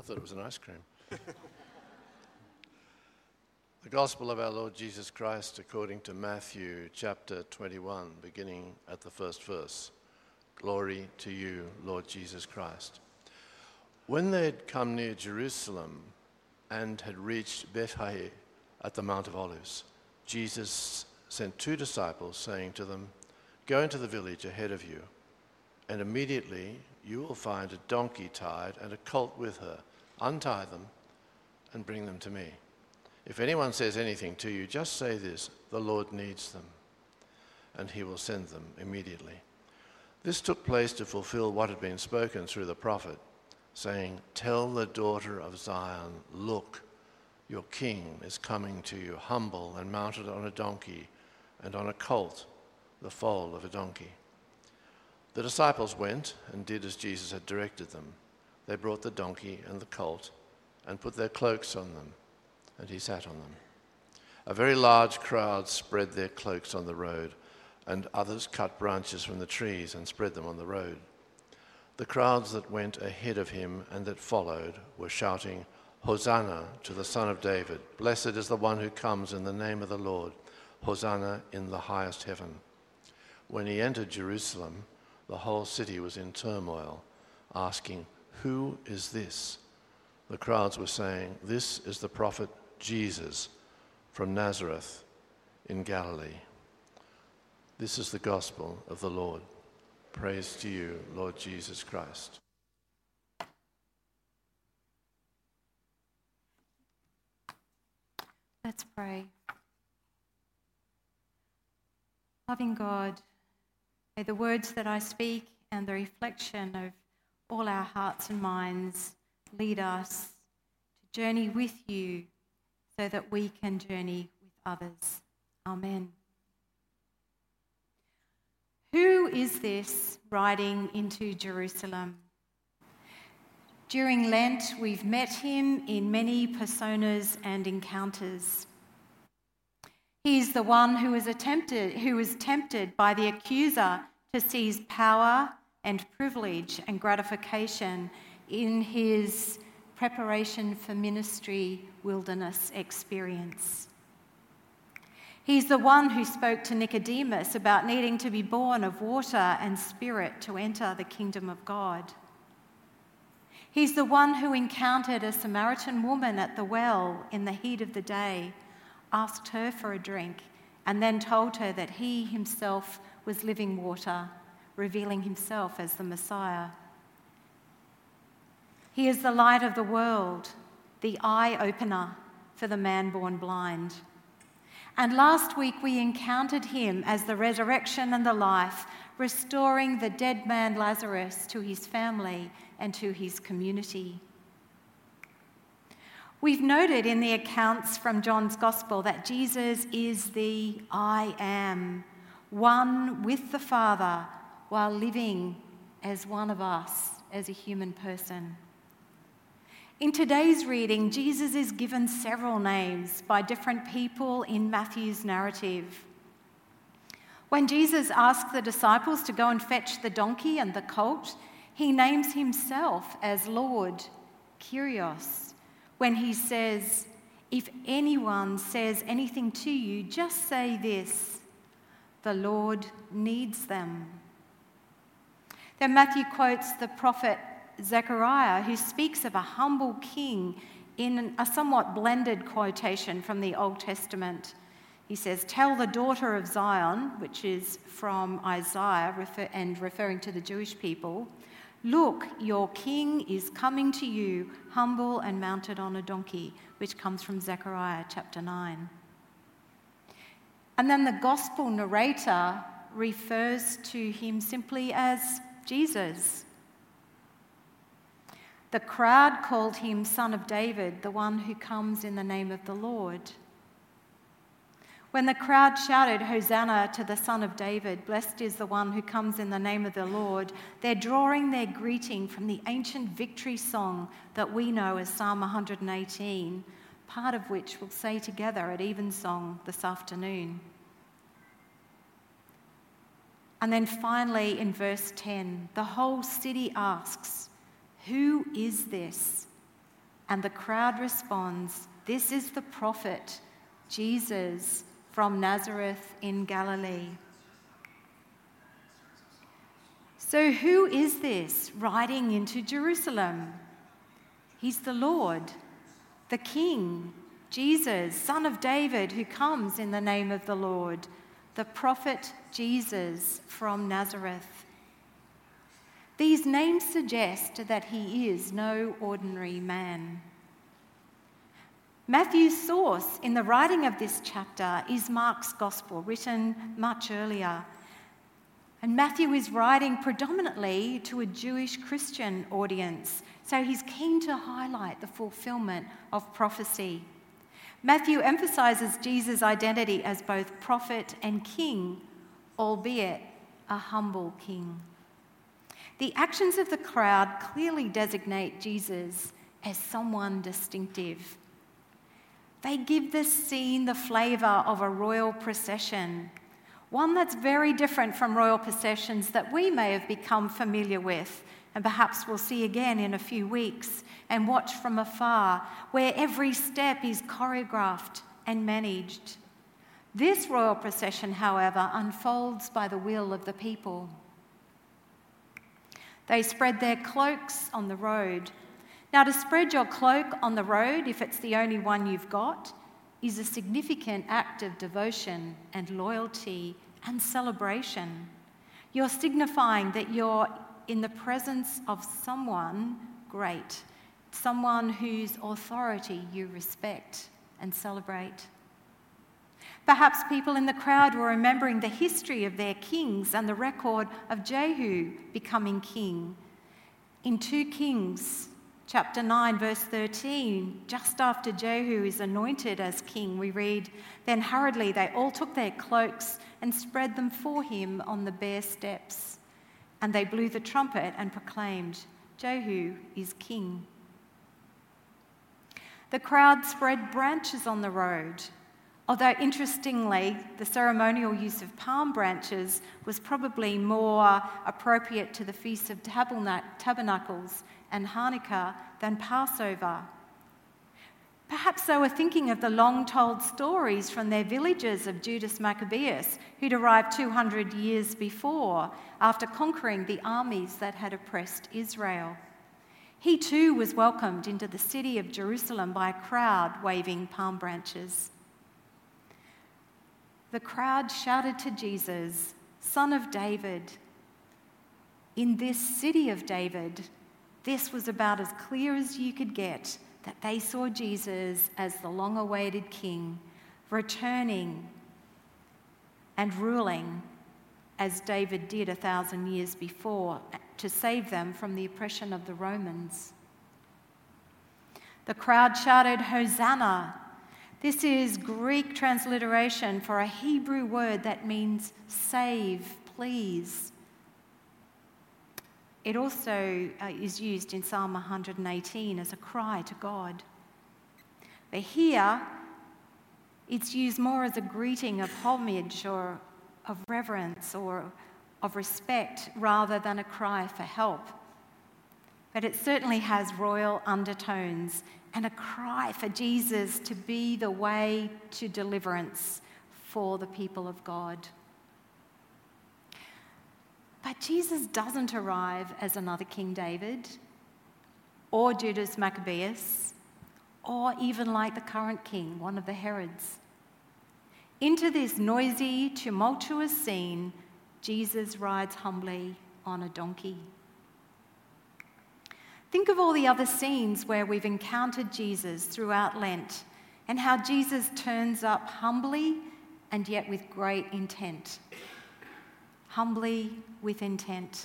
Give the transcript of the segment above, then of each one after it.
thought it was an ice cream. The Gospel of our Lord Jesus Christ according to Matthew chapter 21, beginning at the first verse. Glory to you, Lord Jesus Christ. When they had come near Jerusalem and had reached Bethphage at the Mount of Olives, Jesus sent 2 disciples, saying to them, "Go into the village ahead of you, and immediately you will find a donkey tied and a colt with her. Untie them and bring them to me. If anyone says anything to you, just say this, 'The Lord needs them,' and he will send them immediately." This took place to fulfill what had been spoken through the prophet, saying, "Tell the daughter of Zion, look, your king is coming to you, humble and mounted on a donkey, and on a colt, the foal of a donkey." The disciples went and did as Jesus had directed them. They brought the donkey and the colt and put their cloaks on them, and he sat on them. A very large crowd spread their cloaks on the road, and others cut branches from the trees and spread them on the road. The crowds that went ahead of him and that followed were shouting, "Hosanna to the Son of David. Blessed is the one who comes in the name of the Lord. Hosanna in the highest heaven." When he entered Jerusalem, the whole city was in turmoil, asking, "Who is this?" The crowds were saying, "This is the prophet Jesus from Nazareth in Galilee." This is the gospel of the Lord. Praise to you, Lord Jesus Christ. Let's pray. Loving God, may the words that I speak and the reflection of all our hearts and minds lead us to journey with you so that we can journey with others. Amen. Who is this riding into Jerusalem? During Lent, we've met him in many personas and encounters. He is the one who was tempted by the accuser to seize power and privilege and gratification in his preparation for ministry wilderness experience. He's the one who spoke to Nicodemus about needing to be born of water and spirit to enter the kingdom of God. He's the one who encountered a Samaritan woman at the well in the heat of the day, asked her for a drink, and then told her that he himself was living water, revealing himself as the Messiah. He is the light of the world, the eye-opener for the man born blind. And last week we encountered him as the resurrection and the life, restoring the dead man Lazarus to his family and to his community. We've noted in the accounts from John's Gospel that Jesus is the I Am, one with the Father while living as one of us, as a human person. In today's reading, Jesus is given several names by different people in Matthew's narrative. When Jesus asks the disciples to go and fetch the donkey and the colt, he names himself as Lord, Kyrios. When he says, "If anyone says anything to you, just say this, 'The Lord needs them.'" Then Matthew quotes the prophet Zechariah, who speaks of a humble king in a somewhat blended quotation from the Old Testament. He says, "Tell the daughter of Zion," which is from Isaiah and referring to the Jewish people, "Look, your king is coming to you, humble and mounted on a donkey," which comes from Zechariah chapter 9. And then the gospel narrator refers to him simply as Jesus. The crowd called him Son of David, the one who comes in the name of the Lord. When the crowd shouted, "Hosanna to the Son of David, blessed is the one who comes in the name of the Lord," they're drawing their greeting from the ancient victory song that we know as Psalm 118, part of which we'll say together at Evensong this afternoon. And then finally in verse 10, the whole city asks, "Who is this?" And the crowd responds, "This is the prophet, Jesus from Nazareth in Galilee." So who is this riding into Jerusalem? He's the Lord, the King, Jesus, Son of David, who comes in the name of the Lord, the prophet Jesus from Nazareth. These names suggest that he is no ordinary man. Matthew's source in the writing of this chapter is Mark's Gospel, written much earlier. And Matthew is writing predominantly to a Jewish Christian audience, so he's keen to highlight the fulfillment of prophecy. Matthew emphasizes Jesus' identity as both prophet and king, albeit a humble king. The actions of the crowd clearly designate Jesus as someone distinctive. They give this scene the flavour of a royal procession, one that's very different from royal processions that we may have become familiar with, and perhaps we'll see again in a few weeks and watch from afar, where every step is choreographed and managed. This royal procession, however, unfolds by the will of the people. They spread their cloaks on the road. Now, to spread your cloak on the road, if it's the only one you've got, is a significant act of devotion and loyalty and celebration. You're signifying that you're in the presence of someone great, someone whose authority you respect and celebrate. Perhaps people in the crowd were remembering the history of their kings and the record of Jehu becoming king. In 2 Kings, chapter 9, verse 13, just after Jehu is anointed as king, we read, "Then hurriedly they all took their cloaks and spread them for him on the bare steps. And they blew the trumpet and proclaimed, 'Jehu is king.'" The crowd spread branches on the road, although interestingly, the ceremonial use of palm branches was probably more appropriate to the Feast of Tabernacles and Hanukkah than Passover. Perhaps they were thinking of the long-told stories from their villages of Judas Maccabeus, who'd arrived 200 years before after conquering the armies that had oppressed Israel. He too was welcomed into the city of Jerusalem by a crowd waving palm branches. The crowd shouted to Jesus, "Son of David." In this city of David, this was about as clear as you could get that they saw Jesus as the long-awaited king, returning and ruling as David did 1,000 years before to save them from the oppression of the Romans. The crowd shouted, "Hosanna." This is Greek transliteration for a Hebrew word that means save, please. It also is used in Psalm 118 as a cry to God. But here, it's used more as a greeting of homage or of reverence or of respect rather than a cry for help. But it certainly has royal undertones and a cry for Jesus to be the way to deliverance for the people of God. But Jesus doesn't arrive as another King David or Judas Maccabeus or even like the current king, one of the Herods. Into this noisy, tumultuous scene, Jesus rides humbly on a donkey. Think of all the other scenes where we've encountered Jesus throughout Lent and how Jesus turns up humbly and yet with great intent. Humbly with intent.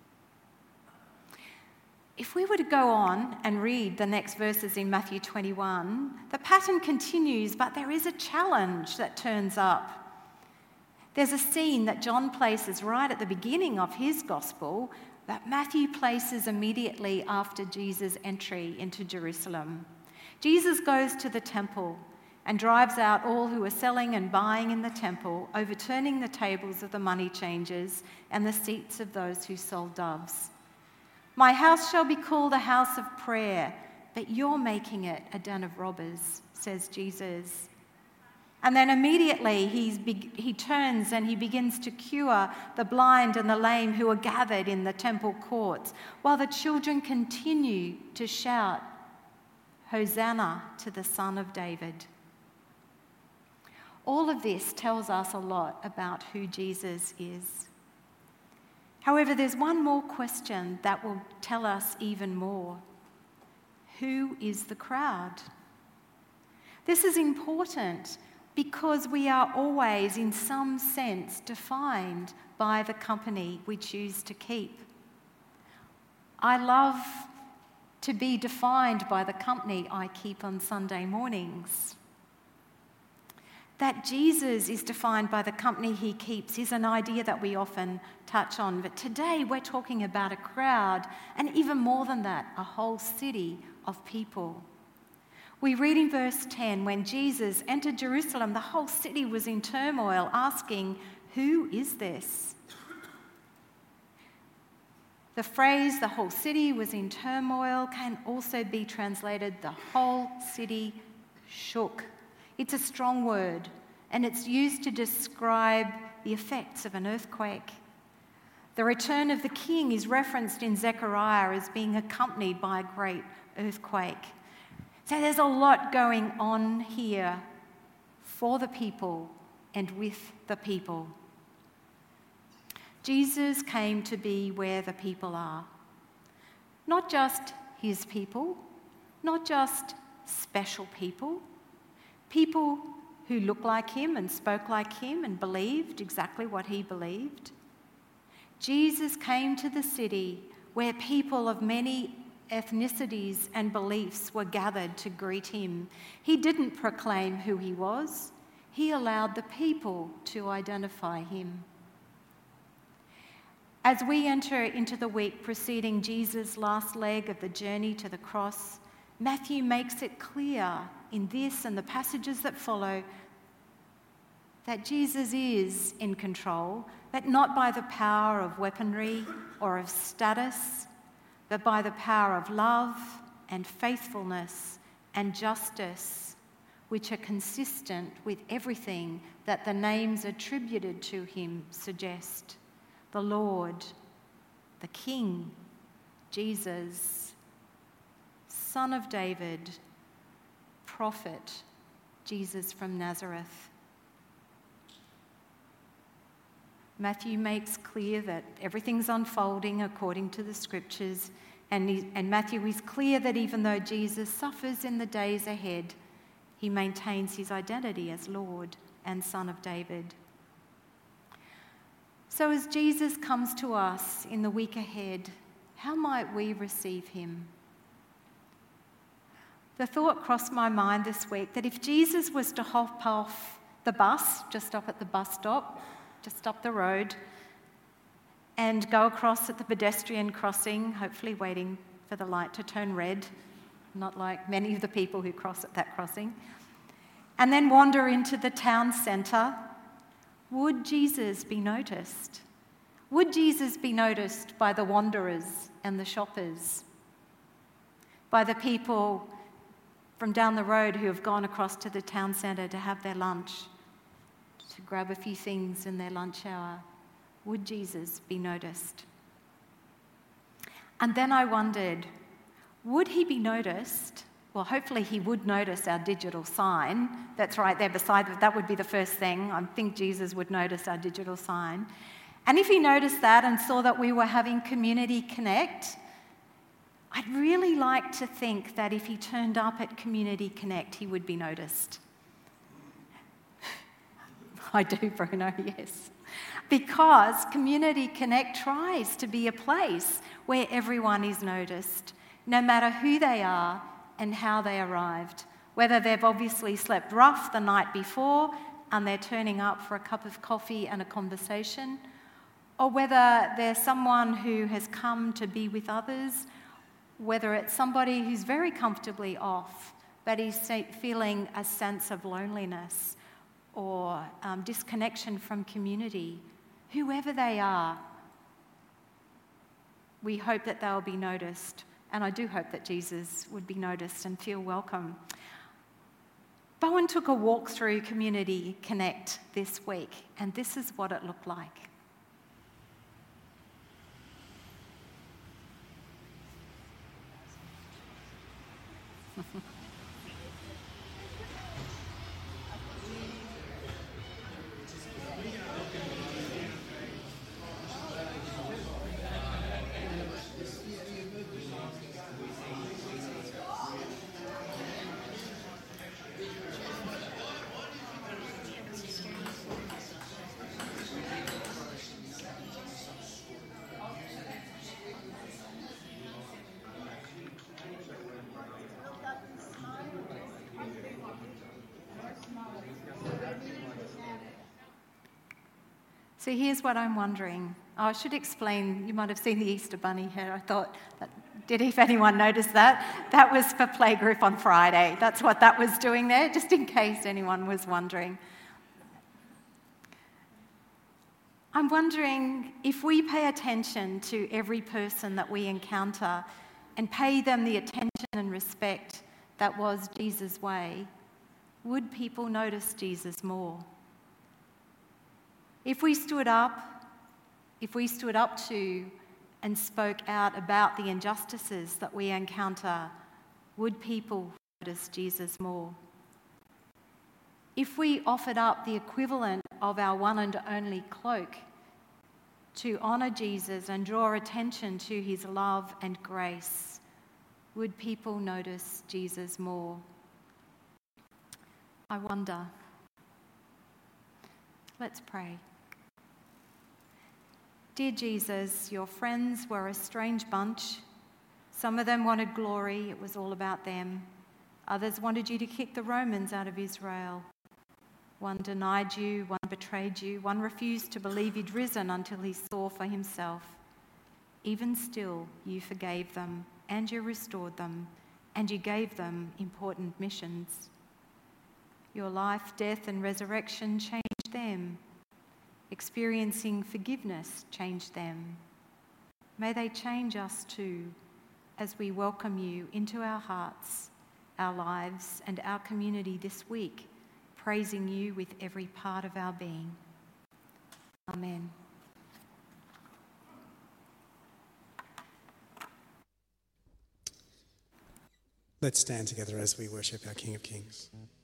If we were to go on and read the next verses in Matthew 21, the pattern continues, but there is a challenge that turns up. There's a scene that John places right at the beginning of his gospel that Matthew places immediately after Jesus' entry into Jerusalem. Jesus goes to the temple and drives out all who are selling and buying in the temple, overturning the tables of the money changers and the seats of those who sold doves. "My house shall be called a house of prayer, but you're making it a den of robbers, says Jesus. And then immediately he turns and he begins to cure the blind and the lame who are gathered in the temple courts, while the children continue to shout, "Hosanna to the Son of David." All of this tells us a lot about who Jesus is. However, there's one more question that will tell us even more. Who is the crowd? This is important because we are always, in some sense, defined by the company we choose to keep. I love to be defined by the company I keep on Sunday mornings. That Jesus is defined by the company he keeps is an idea that we often touch on. But today we're talking about a crowd, and even more than that, a whole city of people. We read in verse 10, when Jesus entered Jerusalem, the whole city was in turmoil, asking, "Who is this?" The phrase, "the whole city was in turmoil," can also be translated, "the whole city shook." It's a strong word, and it's used to describe the effects of an earthquake. The return of the king is referenced in Zechariah as being accompanied by a great earthquake. So there's a lot going on here for the people and with the people. Jesus came to be where the people are. Not just his people, not just special people, people who looked like him and spoke like him and believed exactly what he believed. Jesus came to the city where people of many ethnicities and beliefs were gathered to greet him. He didn't proclaim who he was. He allowed the people to identify him. As we enter into the week preceding Jesus' last leg of the journey to the cross, Matthew makes it clear in this and the passages that follow that Jesus is in control, but not by the power of weaponry or of status, but by the power of love and faithfulness and justice, which are consistent with everything that the names attributed to him suggest. The Lord, the King, Jesus, Son of David, Prophet, Jesus from Nazareth. Matthew makes clear that everything's unfolding according to the scriptures, and Matthew is clear that even though Jesus suffers in the days ahead, he maintains his identity as Lord and Son of David. So as Jesus comes to us in the week ahead, how might we receive him? The thought crossed my mind this week that if Jesus was to hop off the bus, just stop at the bus stop, just up the road, and go across at the pedestrian crossing, hopefully waiting for the light to turn red, not like many of the people who cross at that crossing, and then wander into the town centre, would Jesus be noticed? Would Jesus be noticed by the wanderers and the shoppers? By the people from down the road who have gone across to the town centre to have their lunch, to grab a few things in their lunch hour? Would Jesus be noticed? And then I wondered, would he be noticed? Well, hopefully he would notice our digital sign. That's right there beside it. That would be the first thing. I think Jesus would notice our digital sign. And if he noticed that and saw that we were having Community Connect, I'd really like to think that if he turned up at Community Connect, he would be noticed. I do, Bruno, yes. Because Community Connect tries to be a place where everyone is noticed, no matter who they are and how they arrived. Whether they've obviously slept rough the night before and they're turning up for a cup of coffee and a conversation, or whether they're someone who has come to be with others, whether it's somebody who's very comfortably off but is feeling a sense of loneliness or disconnection from community. Whoever they are, we hope that they'll be noticed And I do hope that Jesus would be noticed and feel welcome. Bowen took a walk through Community Connect this week, and this is what it looked like. So here's what I'm wondering. I should explain, you might have seen the Easter Bunny here. I thought, if anyone noticed that? That was for Playgroup on Friday. That's what that was doing there, just in case anyone was wondering. I'm wondering if we pay attention to every person that we encounter and pay them the attention and respect that was Jesus' way, would people notice Jesus more? If we stood up to and spoke out about the injustices that we encounter, would people notice Jesus more? If we offered up the equivalent of our one and only cloak to honour Jesus and draw attention to his love and grace, would people notice Jesus more? I wonder. Let's pray. Dear Jesus, your friends were a strange bunch. Some of them wanted glory, it was all about them. Others wanted you to kick the Romans out of Israel. One denied you, one betrayed you, one refused to believe you'd risen until he saw for himself. Even still, you forgave them, and you restored them, and you gave them important missions. Your life, death, and resurrection changed them. Experiencing forgiveness changed them. May they change us too, as we welcome you into our hearts, our lives, and our community this week, praising you with every part of our being. Amen. Let's stand together as we worship our King of Kings.